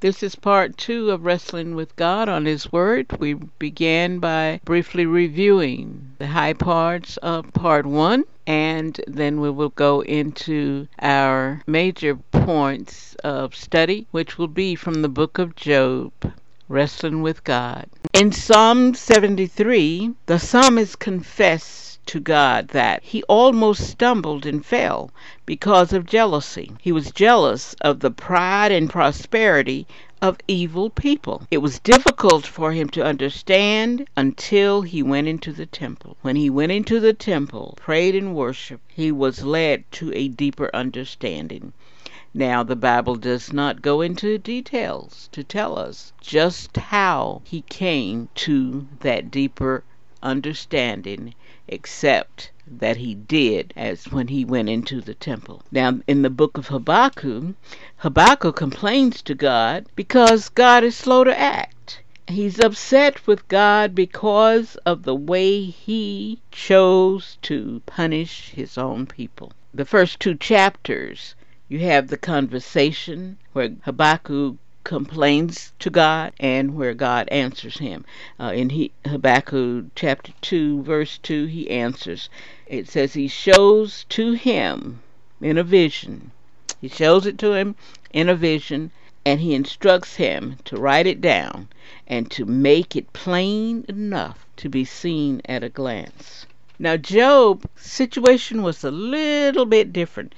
This is part 2 of Wrestling with God on His Word. We began by briefly reviewing the high parts of part 1, and then we will go into our major points of study, which will be from the book of Job, Wrestling with God. In Psalm 73, the psalmist confessed to God that he almost stumbled and fell because of jealousy. He was jealous of the pride and prosperity of evil people. It was difficult for him to understand until he went into the temple. When he went into the temple, prayed and worshiped, he was led to a deeper understanding. Now, the Bible does not go into details to tell us just how he came to that deeper understanding, except that he did as when he went into the temple. Now, in the book of Habakkuk, Habakkuk complains to God because God is slow to act. He's upset with God because of the way he chose to punish his own people. The first 2 chapters, you have the conversation where Habakkuk complains to God and where God answers him. In Habakkuk chapter 2, verse 2, he answers. It says he shows to him in a vision. He shows it to him in a vision, and he instructs him to write it down and to make it plain enough to be seen at a glance. Now, Job's situation was a little bit different.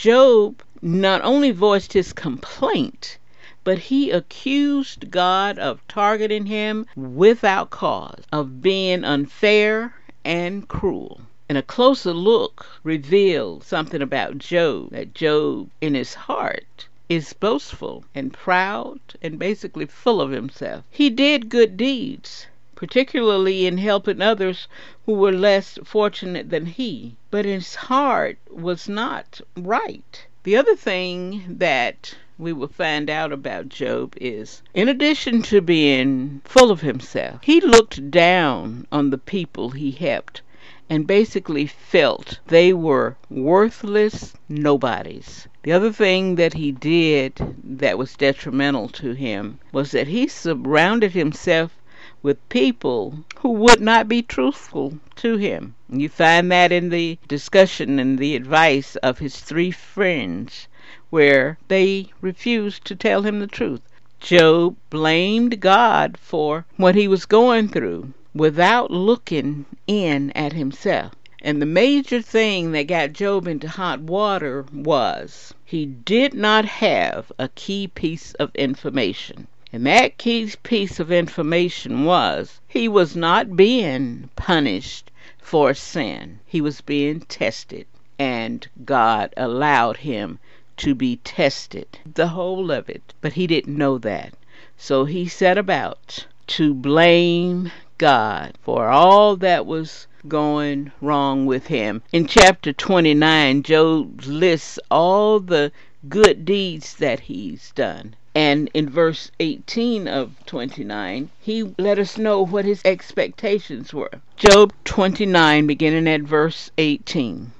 Job not only voiced his complaint, but he accused God of targeting him without cause, of being unfair and cruel. And a closer look revealed something about Job, that Job in his heart is boastful and proud and basically full of himself. He did good deeds, particularly in helping others who were less fortunate than he, but his heart was not right. The other thing that we will find out about Job is, in addition to being full of himself, he looked down on the people he helped and basically felt they were worthless nobodies. The other thing that he did that was detrimental to him was that he surrounded himself with people who would not be truthful to him. You find that in the discussion and the advice of his 3 friends, where they refused to tell him the truth. Job blamed God for what he was going through without looking in at himself. And the major thing that got Job into hot water was he did not have a key piece of information. And that key piece of information was he was not being punished for sin. He was being tested. And God allowed him to be tested, the whole of it. But he didn't know that. So he set about to blame God for all that was going wrong with him. In chapter 29, Job lists all the good deeds that he's done. And in verse 18 of 29, he let us know what his expectations were. Job 29, beginning at verse 18.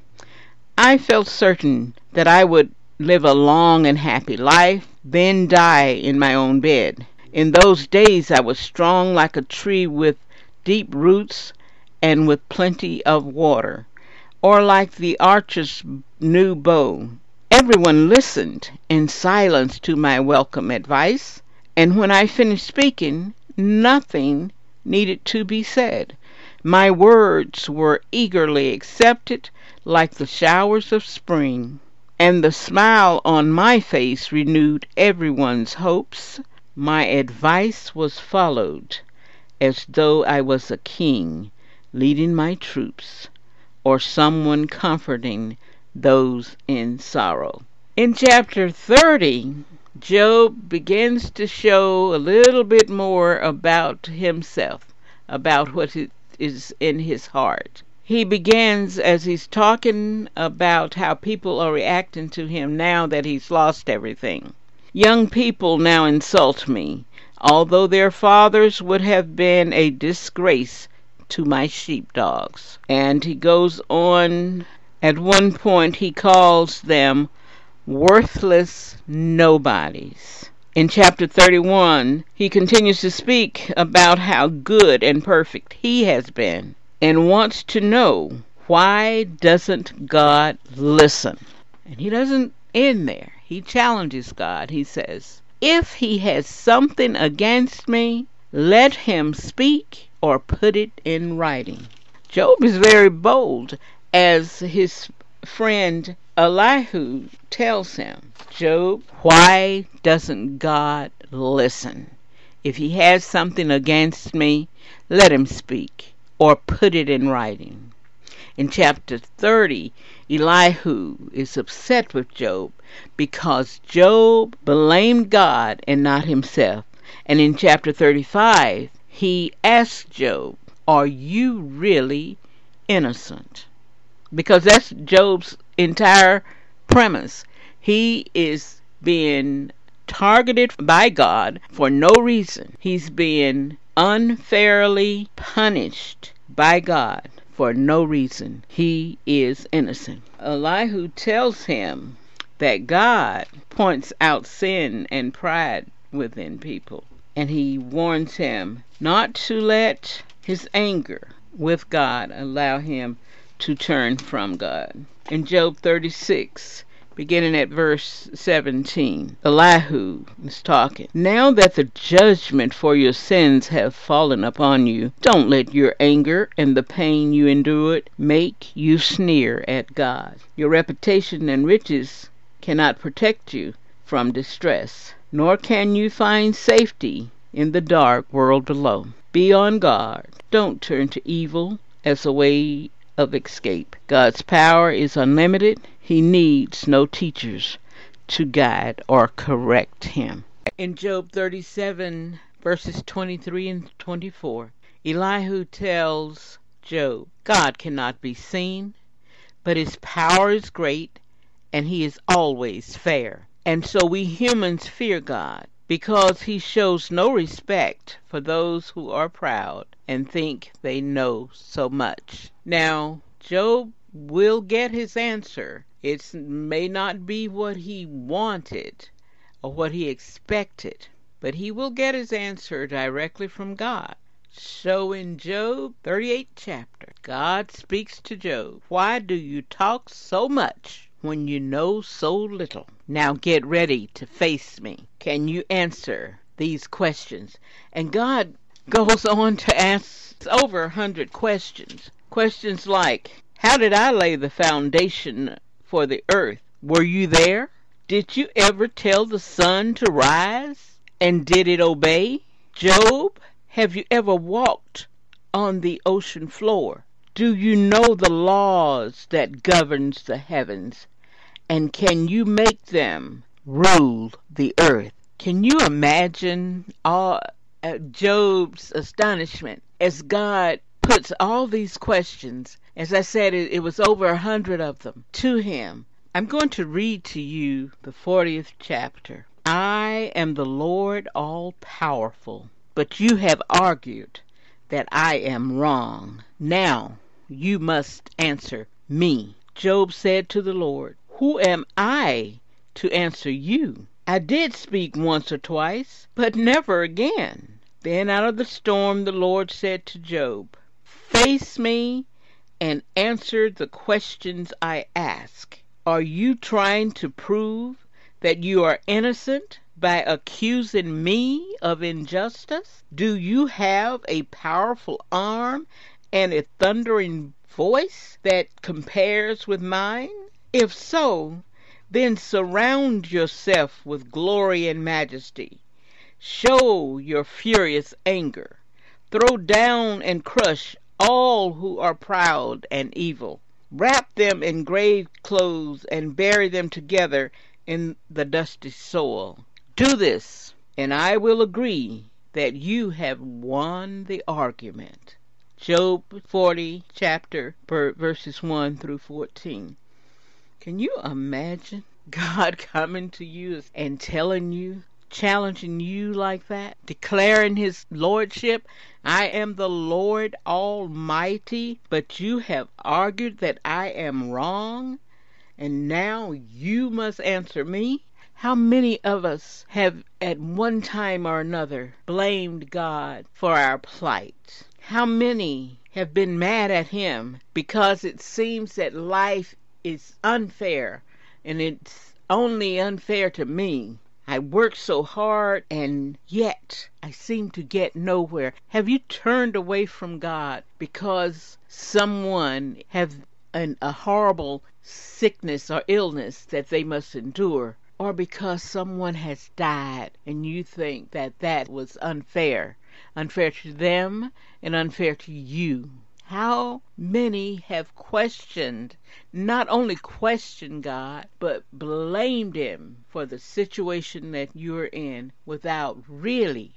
I felt certain that I would live a long and happy life, then die in my own bed. In those days I was strong like a tree with deep roots and with plenty of water, or like the archer's new bow. Everyone listened in silence to my welcome advice, and when I finished speaking, nothing needed to be said. My words were eagerly accepted like the showers of spring, and the smile on my face renewed everyone's hopes. My advice was followed as though I was a king leading my troops, or someone comforting those in sorrow. In chapter 30, Job begins to show a little bit more about himself, about what is in his heart. He begins as he's talking about how people are reacting to him now that he's lost everything. Young people now insult me, although their fathers would have been a disgrace to my sheepdogs. And he goes on, at one point he calls them worthless nobodies. In chapter 31, he continues to speak about how good and perfect he has been and wants to know, why doesn't God listen? And he doesn't end there. He challenges God. He says, if he has something against me, let him speak or put it in writing. Job is very bold, as his friend Elihu tells him, Job, why doesn't God listen? If he has something against me, let him speak or put it in writing. In chapter 30, Elihu is upset with Job because Job blamed God and not himself. And in chapter 35, he asks Job, are you really innocent? Because that's Job's entire premise. He is being targeted by God for no reason. He's being unfairly punished by God for no reason. He is innocent. Elihu tells him that God points out sin and pride within people, and he warns him not to let his anger with God allow him to turn from God. In Job 36, beginning at verse 17, Elihu is talking. Now that the judgment for your sins have fallen upon you, don't let your anger and the pain you endured make you sneer at God. Your reputation and riches cannot protect you from distress, nor can you find safety in the dark world below. Be on guard. Don't turn to evil as a way of escape. God's power is unlimited. He needs no teachers to guide or correct him. In Job 37, verses 23 and 24, Elihu tells Job, God cannot be seen, but his power is great, and he is always fair. And so we humans fear God, because he shows no respect for those who are proud and think they know so much. Now, Job will get his answer. It may not be what he wanted or what he expected, but he will get his answer directly from God. So in Job 38 chapter, God speaks to Job, why do you talk so much when you know so little? Now get ready to face me. Can you answer these questions? And God goes on to ask over 100 questions. Questions like, how did I lay the foundation for the earth? Were you there? Did you ever tell the sun to rise? And did it obey? Job, have you ever walked on the ocean floor? Do you know the laws that governs the heavens? And can you make them rule the earth? Can you imagine Job's astonishment as God puts all these questions, as I said, it was over 100 of them, to him. I'm going to read to you the 40th chapter. I am the Lord all-powerful, but you have argued that I am wrong. Now you must answer me. Job said to the Lord, who am I to answer you? I did speak once or twice, but never again. Then out of the storm the Lord said to Job, face me and answer the questions I ask. Are you trying to prove that you are innocent by accusing me of injustice? Do you have a powerful arm and a thundering voice that compares with mine? If so, then surround yourself with glory and majesty. Show your furious anger. Throw down and crush all who are proud and evil. Wrap them in grave clothes and bury them together in the dusty soil. Do this, and I will agree that you have won the argument. Job 40, chapter, verses 1 through 14. Can you imagine God coming to you and telling you, challenging you like that, declaring his lordship? I am the Lord Almighty, but you have argued that I am wrong, and now you must answer me. How many of us have at one time or another blamed God for our plight? How many have been mad at Him because it seems that life is unfair and it's only unfair to me? I work so hard and yet I seem to get nowhere. Have you turned away from God because someone have a horrible sickness or illness that they must endure? Or because someone has died and you think that that was unfair to them and unfair to you? How many have not only questioned God, but blamed Him for the situation that you're in without really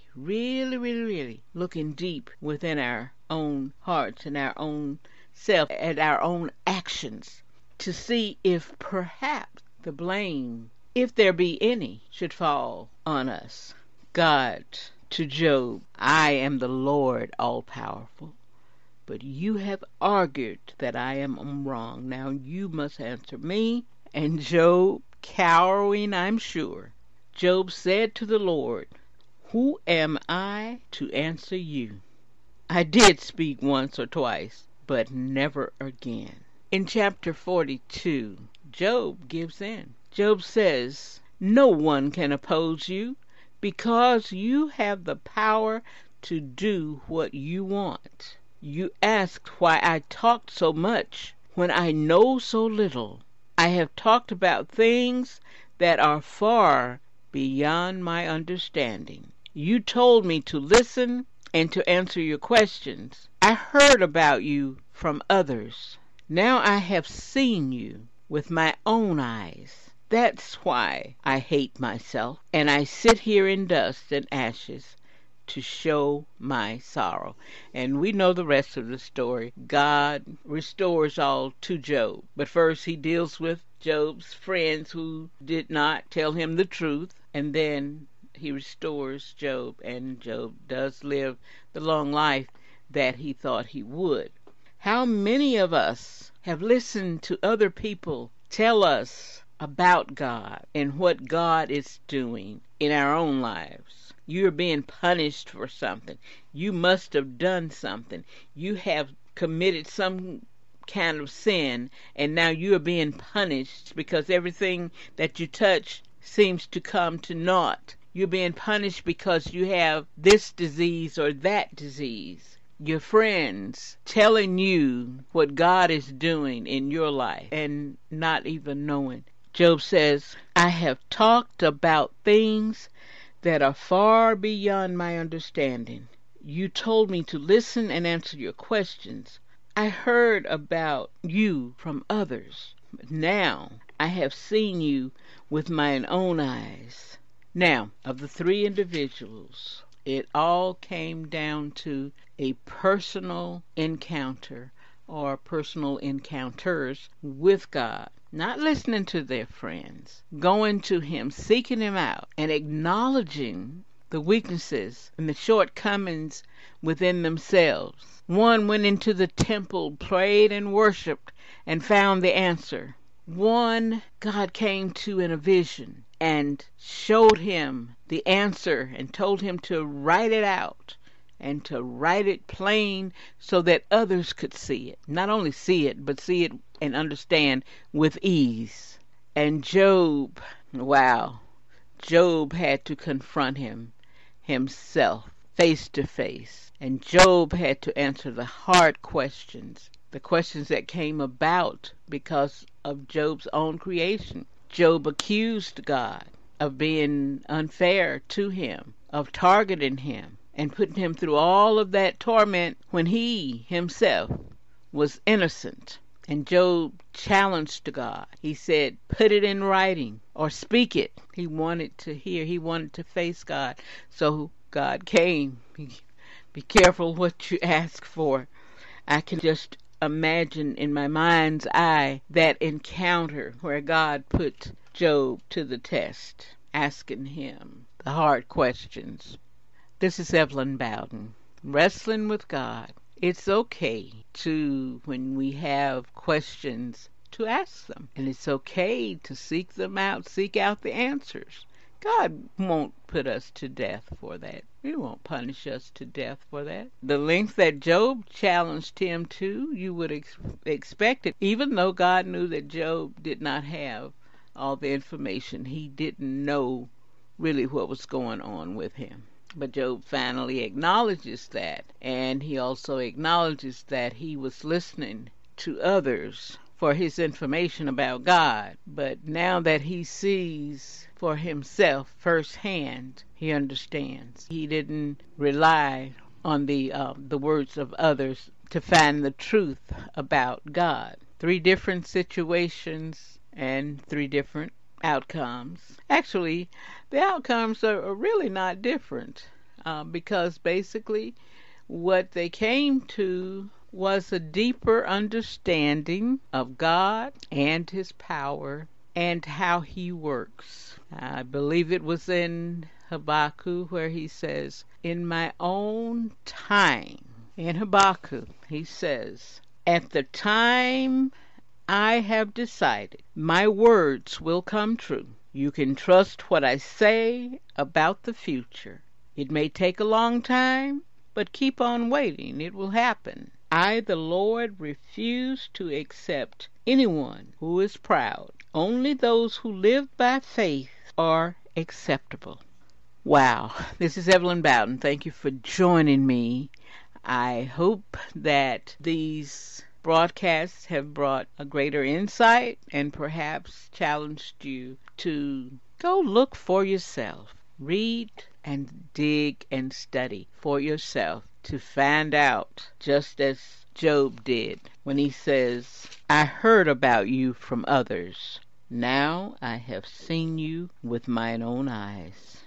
looking deep within our own hearts and our own self and our own actions to see if perhaps the blame, if there be any, should fall on us. God to Job, I am the Lord all-powerful, but you have argued that I am wrong. Now you must answer me. And Job, cowering, I'm sure, Job said to the Lord, who am I to answer you? I did speak once or twice, but never again. In chapter 42, Job gives in. Job says, no one can oppose you because you have the power to do what you want. You asked why I talked so much when I know so little. I have talked about things that are far beyond my understanding. You told me to listen and to answer your questions. I heard about you from others. Now I have seen you with my own eyes. That's why I hate myself, and I sit here in dust and ashes to show my sorrow. And we know the rest of the story. God restores all to Job. But first he deals with Job's friends who did not tell him the truth, and then he restores Job, and Job does live the long life that he thought he would. How many of us have listened to other people tell us about God and what God is doing in our own lives? You're being punished for something. You must have done something. You have committed some kind of sin, and now you are being punished because everything that you touch seems to come to naught. You're being punished because you have this disease or that disease. Your friends telling you what God is doing in your life and not even knowing. Job says, I have talked about things that are far beyond my understanding. You told me to listen and answer your questions. I heard about you from others, but now I have seen you with mine own eyes. Now, of the three individuals, it all came down to a personal encounter or personal encounters with God. Not listening to their friends, going to Him, seeking Him out, and acknowledging the weaknesses and the shortcomings within themselves. One went into the temple, prayed and worshiped, and found the answer. One God came to in a vision and showed him the answer and told him to write it out and to write it plain so that others could see it. Not only see it, but see it and understand with ease. And Job, wow, Job had to confront himself face to face. And Job had to answer the hard questions, the questions that came about because of Job's own creation. Job accused God of being unfair to him, of targeting him, and putting him through all of that torment when he himself was innocent. And Job challenged God. He said, put it in writing or speak it. He wanted to hear. He wanted to face God. So God came. Be careful what you ask for. I can just imagine in my mind's eye that encounter where God put Job to the test, asking him the hard questions. This is Evelyn Bowden, Wrestling with God. It's okay to, when we have questions, to ask them. And it's okay to seek them out, seek out the answers. God won't put us to death for that. He won't punish us to death for that. The length that Job challenged him to, you would expect it. Even though God knew that Job did not have all the information, he didn't know really what was going on with him. But Job finally acknowledges that, and he also acknowledges that he was listening to others for his information about God. But now that he sees for himself firsthand, he understands. He didn't rely on the words of others to find the truth about God. 3 different situations and 3 different outcomes. Actually, the outcomes are really not different because basically what they came to was a deeper understanding of God and His power and how He works. I believe it was in Habakkuk where he says, in my own time. In Habakkuk, he says, at the time I have decided, my words will come true. You can trust what I say about the future. It may take a long time, but keep on waiting. It will happen. I, the Lord, refuse to accept anyone who is proud. Only those who live by faith are acceptable. Wow. This is Evelyn Bowden. Thank you for joining me. I hope that these broadcasts have brought a greater insight and perhaps challenged you to go look for yourself. Read and dig and study for yourself to find out, just as Job did when he says, I heard about you from others. Now I have seen you with mine own eyes.